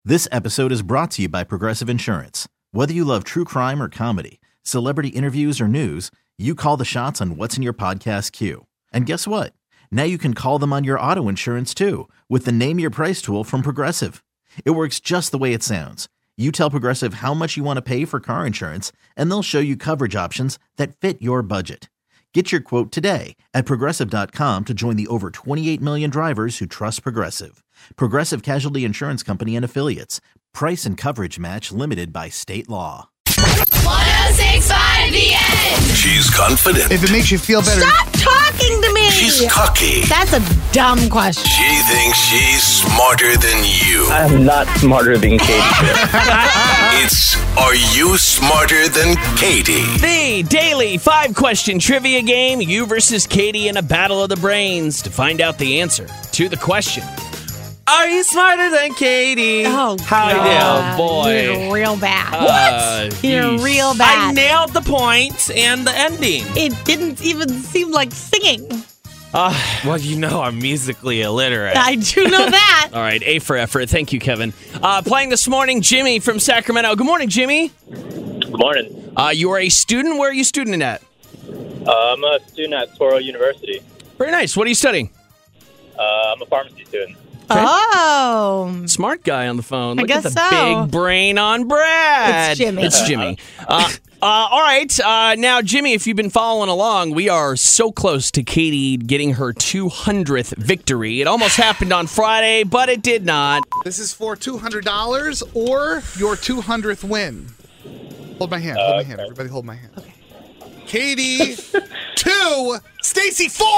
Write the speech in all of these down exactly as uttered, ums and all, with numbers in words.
This episode is brought to you by Progressive Insurance. Whether you love true crime or comedy, celebrity interviews or news, you call the shots on what's in your podcast queue. And guess what? Now you can call them on your auto insurance too with the Name Your Price tool from Progressive. It works just the way it sounds. You tell Progressive how much you want to pay for car insurance, and they'll show you coverage options that fit your budget. Get your quote today at Progressive dot com to join the over twenty-eight million drivers who trust Progressive. Progressive Casualty Insurance Company and Affiliates. Price and coverage match limited by state law. one oh six point five The End. She's confident. If it makes you feel better. Stop talking to me. She's cocky. That's a dumb question. She thinks she's smarter than you. I'm not smarter than Katie. It's Are You Smarter Than Katie? The daily five-question trivia game, you versus Katie in a battle of the brains to find out the answer to the question. Are you smarter than Katie? Oh, How God. do, boy. You're real bad. Uh, You're geez. real bad. I nailed the point and the ending. It didn't even seem like singing. Uh, well, you know I'm musically illiterate. I do know that. All right, A for effort. Thank you, Kevin. Uh, playing this morning, Jimmy from Sacramento. Good morning, Jimmy. Good morning. Uh, you are a student. Where are you student at? Uh, I'm a student at Toro University. Very nice. What are you studying? Uh, I'm a pharmacy student. Okay. Oh. Smart guy on the phone. I Look guess at the so. big brain on Brad. It's Jimmy. It's Jimmy. Uh, uh, all right. Uh, now, Jimmy, if you've been following along, we are so close to Katie getting her two hundredth victory. It almost happened on Friday, but it did not. This is for two hundred dollars or your two hundredth win. Hold my hand. Hold my hand. Everybody hold my hand. Okay. Katie, two. Stacy, four.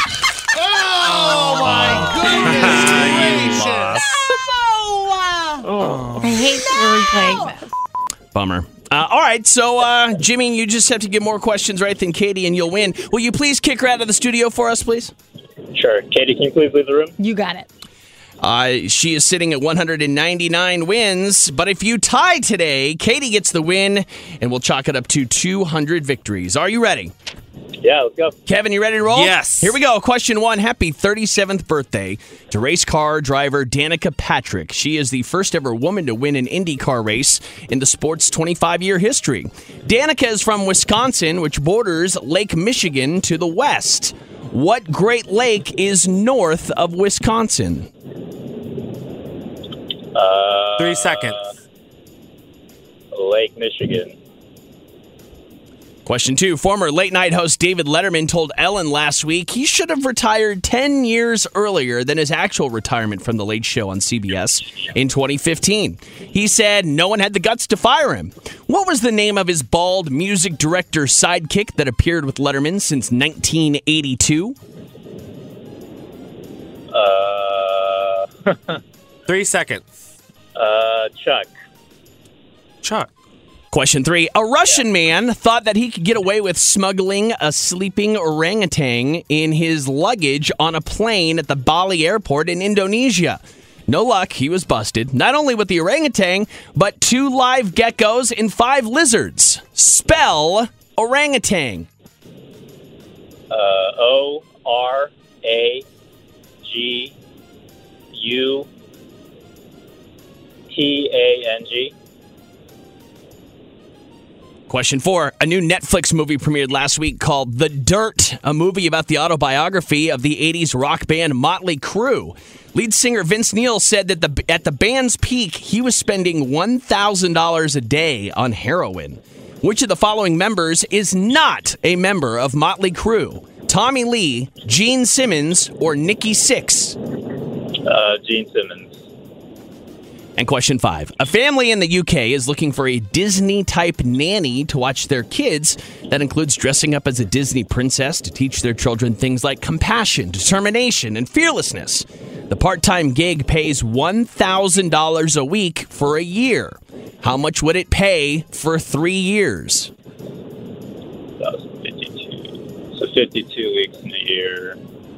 Oh, my goodness gracious. Oh. I hate replaying this. Bummer. Uh, all right, so uh, Jimmy, you just have to get more questions right than Katie, and you'll win. Will you please kick her out of the studio for us, please? Sure. Katie, can you please leave the room? You got it. Uh, she is sitting at one hundred ninety-nine wins, but if you tie today, Katie gets the win, and we'll chalk it up to two hundred victories. Are you ready? Yeah, let's go. Kevin, you ready to roll? Yes. Here we go. Question one. Happy thirty-seventh birthday to race car driver Danica Patrick. She is the first ever woman to win an IndyCar race in the sport's twenty-five-year history. Danica is from Wisconsin, which borders Lake Michigan to the west. What Great Lake is north of Wisconsin? Uh, Three seconds. Lake Michigan. Question two. Former late-night host David Letterman told Ellen last week he should have retired ten years earlier than his actual retirement from The Late Show on C B S in twenty fifteen. He said no one had the guts to fire him. What was the name of his bald music director sidekick that appeared with Letterman since nineteen eighty-two? Uh, Three seconds. uh, Chuck. Chuck. Question three. A Russian man thought that he could get away with smuggling a sleeping orangutan in his luggage on a plane at the Bali airport in Indonesia. No luck, he was busted. Not only with the orangutan, but two live geckos and five lizards. Spell orangutan. Uh, O R A G U T A N G. Question four. A new Netflix movie premiered last week called The Dirt, a movie about the autobiography of the eighties rock band Motley Crue. Lead singer Vince Neil said that the, at the band's peak, he was spending one thousand dollars a day on heroin. Which of the following members is not a member of Motley Crue? Tommy Lee, Gene Simmons, or Nikki Sixx? Uh, Gene Simmons. And question five. A family in the U K is looking for a Disney-type nanny to watch their kids. That includes dressing up as a Disney princess to teach their children things like compassion, determination, and fearlessness. The part-time gig pays one thousand dollars a week for a year. How much would it pay for three years? That was fifty-two. So fifty-two weeks in a year.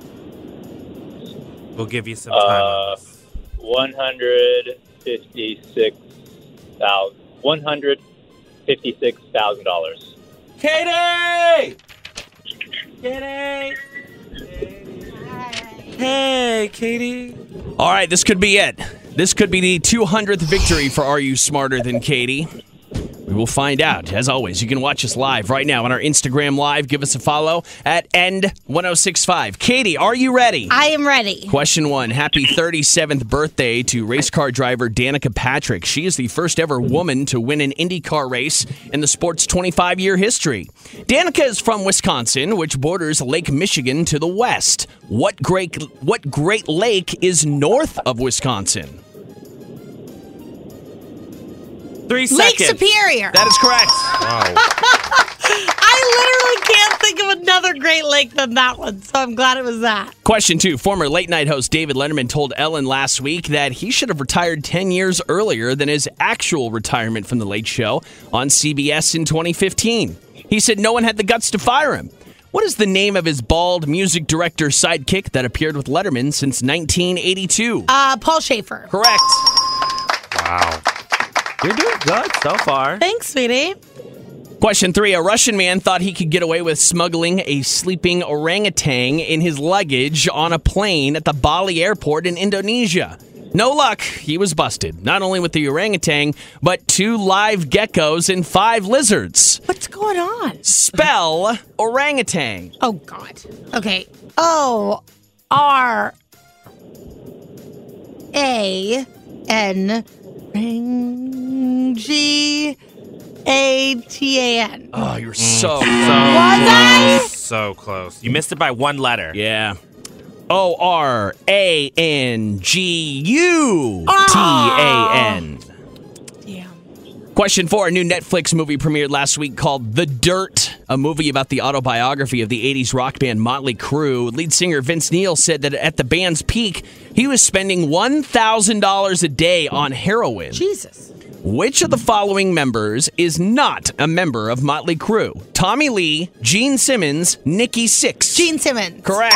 We'll give you some time Uh, on this. one hundred fifty-six thousand. One hundred fifty-six thousand dollars. Katie! Katie! Hey, Katie. All right, this could be it. This could be the two hundredth victory for Are You Smarter Than Katie? We will find out. As always, you can watch us live right now on our Instagram Live. Give us a follow at End ten sixty-five. Katie, are you ready? I am ready. Question one. Happy thirty-seventh birthday to race car driver Danica Patrick. She is the first ever woman to win an IndyCar race in the sport's twenty-five year history. Danica is from Wisconsin, which borders Lake Michigan to the west. What great, what Great Lake is north of Wisconsin? Three Lake seconds. Superior. That is correct. I literally can't think of another Great Lake than that one, so I'm glad it was that. Question two. Former late night host David Letterman told Ellen last week that he should have retired ten years earlier than his actual retirement from The Late Show on C B S in twenty fifteen. He said no one had the guts to fire him. What is the name of his bald music director sidekick that appeared with Letterman since nineteen eighty-two? Uh, Paul Schaefer. Correct. Wow. You're doing good so far. Thanks, sweetie. Question three. A Russian man thought he could get away with smuggling a sleeping orangutan in his luggage on a plane at the Bali airport in Indonesia. No luck. He was busted. Not only with the orangutan, but two live geckos and five lizards. What's going on? Spell orangutan. Oh, God. Okay. O R A N G A T A N. Oh, you're so... So I? close. So close. You missed it by one letter. Yeah. O R A N G U T A N. Damn. Question four. A new Netflix movie premiered last week called The Dirt, a movie about the autobiography of the eighties rock band Motley Crue. Lead singer Vince Neil said that at the band's peak, he was spending one thousand dollars a day on heroin. Jesus. Which of the following members is not a member of Motley Crue? Tommy Lee, Gene Simmons, Nikki Sixx. Gene Simmons. Correct.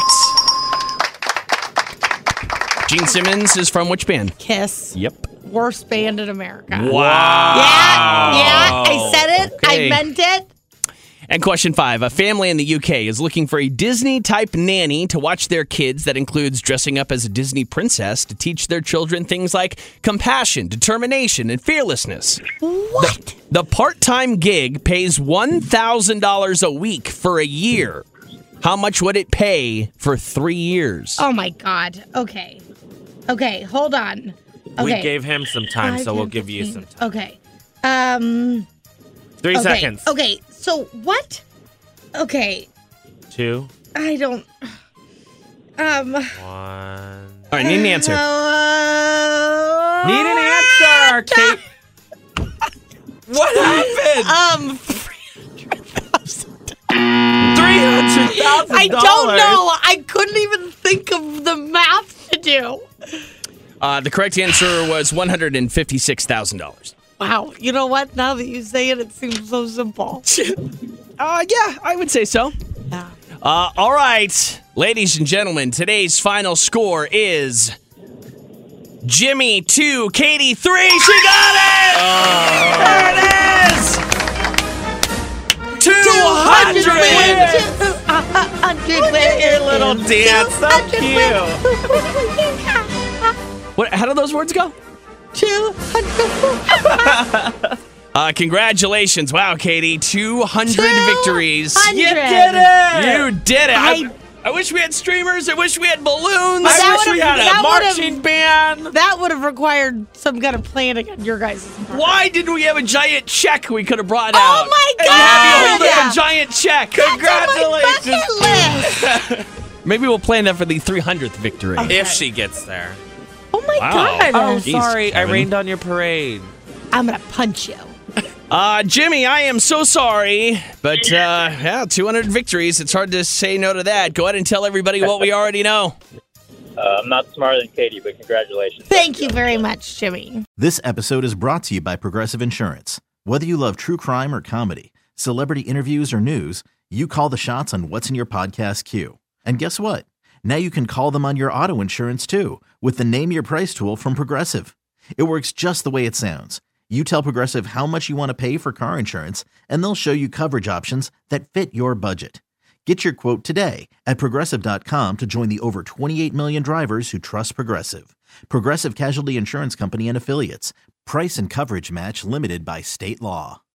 Gene Simmons is from which band? Kiss. Yep. Worst band in America. Wow. Yeah, yeah, I said it. Okay. I meant it. And question five. A family in the U K is looking for a Disney-type nanny to watch their kids. That includes dressing up as a Disney princess to teach their children things like compassion, determination, and fearlessness. What? The, the part-time gig pays one thousand dollars a week for a year. How much would it pay for three years? Oh, my God. Okay. Okay, hold on. Okay. We gave him some time, Five, so we'll ten, give you fifteen. some time. Okay. Um. Three okay. seconds. Okay, so what? Okay, Two. I don't. Um. One. All right, need an answer. Uh, Need an answer, Kate. What happened? Um. Three hundred thousand I don't know. I couldn't even think of the math to do. Uh, the correct answer was one hundred fifty-six thousand dollars. Wow. You know what? Now that you say it, it seems so simple. Uh, yeah, I would say so. Yeah. Uh, all right, ladies and gentlemen, today's final score is Jimmy two, Katie three. She got it! There it is! two hundred! Your little dance, so cute. What? How do those words go? Two hundred. Uh, congratulations. Wow, Katie. two hundred victories. You did it! You did it. I, I- I wish we had streamers. I wish we had balloons. That I wish we would've- had a that marching would've- band. That would have required some kind of planning on your guys' part. Why didn't we have a giant check we could have brought Oh out? my And have you hold God! up a giant check. That's on my Congratulations. bucket list. Maybe we'll plan that for the three hundredth victory. If she gets there. Oh my Wow. God. Oh, Jeez, sorry. Kevin. I rained on your parade. I'm going to punch you. Uh, Jimmy, I am so sorry, but uh, yeah, two hundred victories. It's hard to say no to that. Go ahead and tell everybody what we already know. Uh, I'm not smarter than Katie, but congratulations. Thank you very much, Jimmy. This episode is brought to you by Progressive Insurance. Whether you love true crime or comedy, celebrity interviews or news, you call the shots on what's in your podcast queue. And guess what? Now you can call them on your auto insurance too with the Name Your Price tool from Progressive. It works just the way it sounds. You tell Progressive how much you want to pay for car insurance, and they'll show you coverage options that fit your budget. Get your quote today at Progressive dot com to join the over twenty-eight million drivers who trust Progressive. Progressive Casualty Insurance Company and Affiliates. Price and coverage match limited by state law.